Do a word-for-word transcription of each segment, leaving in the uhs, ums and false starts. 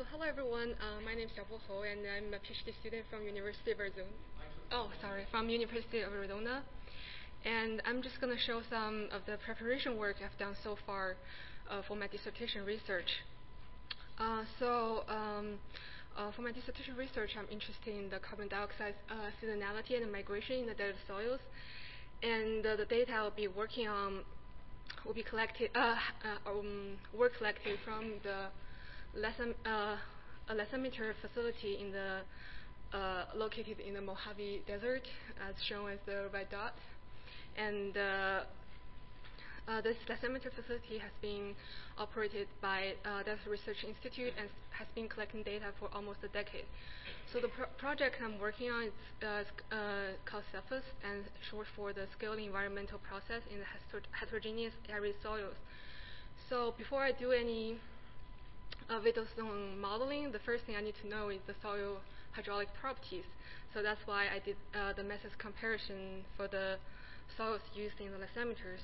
so hello everyone. Uh, my name is Xiaobo Hou, and I'm a PhD student from University of Arizona. Oh, sorry, from University of Arizona. And I'm just going to show some of the preparation work I've done so far uh, for my dissertation research. Uh, so um, uh, for my dissertation research, I'm interested in the carbon dioxide uh, seasonality and migration in the desert soils. And uh, the data I'll be working on will be collected, uh, uh, um, were collected from the lesson, uh, a lessometer facility in the uh, located in the Mojave Desert, as shown as the red dot. And uh, uh, this lessometer facility has been operated by uh, Desert Research Institute and has been collecting data for almost a decade. So the pro project I'm working on is uh, uh, called SEPHUS, and short for the Scaling Environmental Process in the Heterogeneous Arid Soils. So before I do any uh, Wittgenstein modeling, the first thing I need to know is the soil hydraulic properties. So that's why I did uh, the methods comparison for the soils used in the lessometers.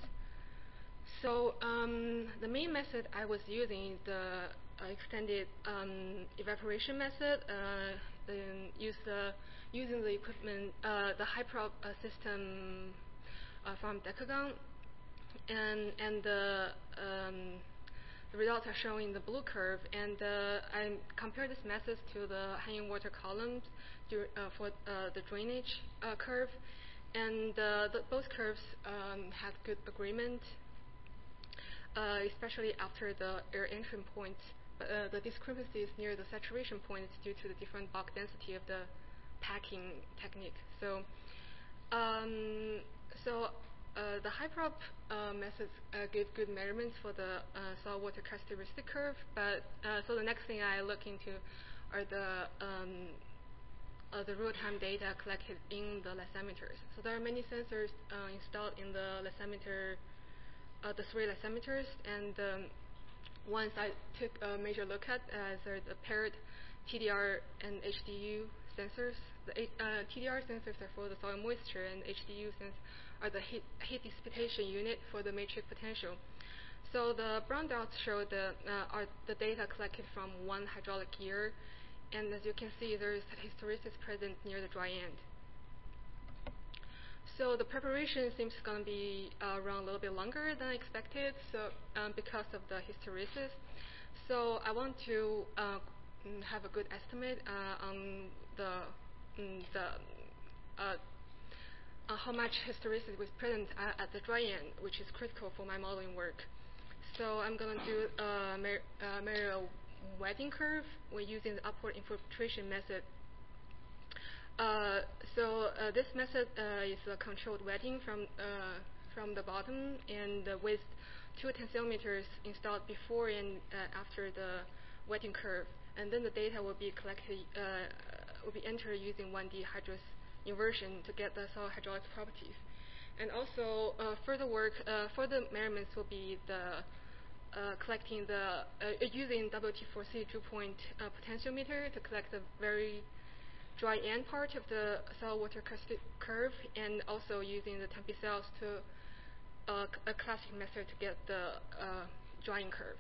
So um, the main method I was using is the uh, extended um, evaporation method. Uh, use the using the equipment, uh, the HYPROP uh, system uh, from Decagon, and and the um, the results are shown in the blue curve. And uh, I compared this method to the hanging water columns uh, for uh, the drainage uh, curve, and uh, the, both curves um, had good agreement. Uh, especially after the air entry point. But uh, the discrepancies near the saturation point is due to the different bulk density of the packing technique. So, um, so uh, the HYPROP uh, methods uh, give good measurements for the uh, soil water characteristic curve. But uh, so the next thing I look into are the um, uh, the real-time data collected in the lessometers. So there are many sensors uh, installed in the lessometer. Uh, the three lessometers, and um, once I took a major look at uh, are the paired T D R and H D U sensors. The uh, T D R sensors are for the soil moisture, and H D U sensors are the heat, heat dissipation unit for the matrix potential. So the brown dots show the uh, are the data collected from one hydraulic year, and as you can see, there is hysteresis present near the dry end. So the preparation seems going to be uh, run a little bit longer than I expected, so um, because of the hysteresis. So I want to uh, have a good estimate uh, on the mm, the uh, uh, how much hysteresis was present at, at the dry end, which is critical for my modeling work. So I'm going to do uh, measure uh, measure a wetting curve. We're using the upward infiltration method. Uh, so uh, this method uh, is a controlled wetting from uh, from the bottom, and uh, with two tensiometers installed before and uh, after the wetting curve, and then the data will be collected, uh, will be entered using one D hydrous inversion to get the soil hydraulic properties. And also uh, further work, uh, further measurements will be the uh, collecting the uh, using W T four C dew point uh, potentiometer to collect the very dry end part of the soil water curve, and also using the Tempe cells to uh, a classic method to get the uh, drying curve.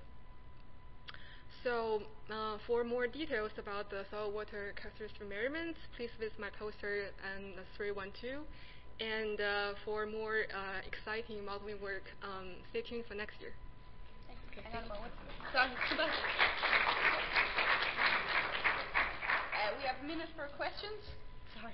So uh, for more details about the soil water characteristic measurements, please visit my poster on three one two. And uh, for more uh, exciting modeling work, um, stay tuned for next year. Thanks. Okay, hang on a moment. Sorry. Uh, we have a minute for questions. Sorry.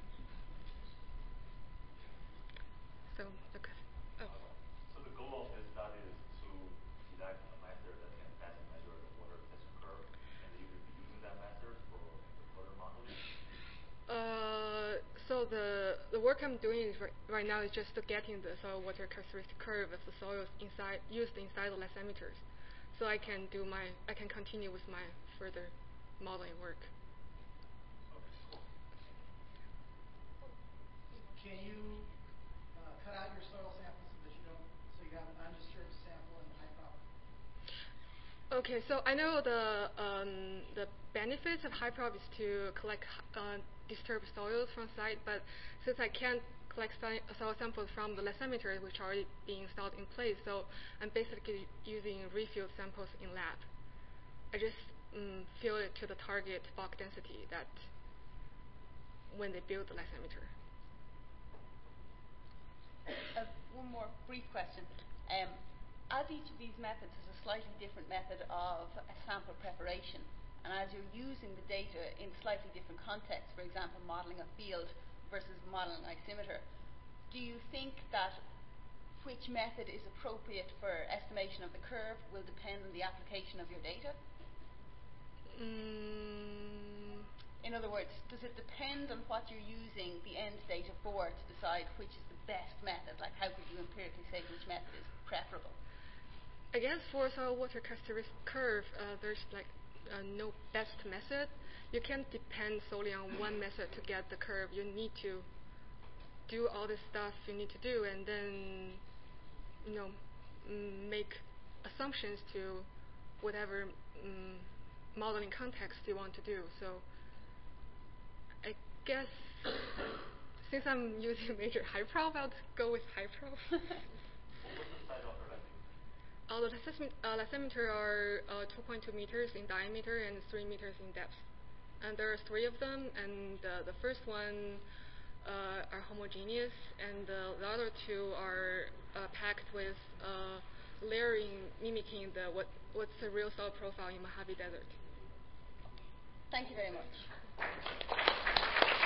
So, okay. Oh. So the goal of this study is to select a method that can best measure the water texture curve, and you will be using that method for the further modeling? Uh, so the the work I'm doing is right, right now is just getting the soil water characteristic curve of the soils inside used inside the lessometers, so I can do my I can continue with my further modeling work. Can you uh, cut out your soil samples so that you don't, so you have an undisturbed sample in HYPROP? Okay, so I know the um, the benefits of HYPROP is to collect uh, disturbed soils from site, but since I can't collect soil samples from the lessometers, which are already being installed in place, so I'm basically using refilled samples in lab. I just um, fill it to the target bulk density that when they build the lysimeter. Uh, one more brief question. Um, as each of these methods is a slightly different method of a sample preparation, and as you're using the data in slightly different contexts, for example, modelling a field versus modelling an lysimeter, do you think that which method is appropriate for estimation of the curve will depend on the application of your data? Mm, In other words, does it depend on what you're using the end data for to decide which is the best method? Like, how could you empirically say which method is preferable? I guess for soil water characteristic curve, uh, there's like uh, no best method. You can't depend solely on one method to get the curve. You need to do all the stuff you need to do, and then, you know, m- make assumptions to whatever um, modeling context you want to do. So I guess since I'm using major hyperprof, I'll go with hyperprof. What's the size of your lysimeter? Uh, the lysimeter, uh, lysimeter are uh, two point two meters in diameter and three meters in depth. And there are three of them, and uh, the first one uh, are homogeneous, and uh, the other two are uh, packed with uh, layering, mimicking the what what's the real soil profile in Mojave Desert. Thank you very much.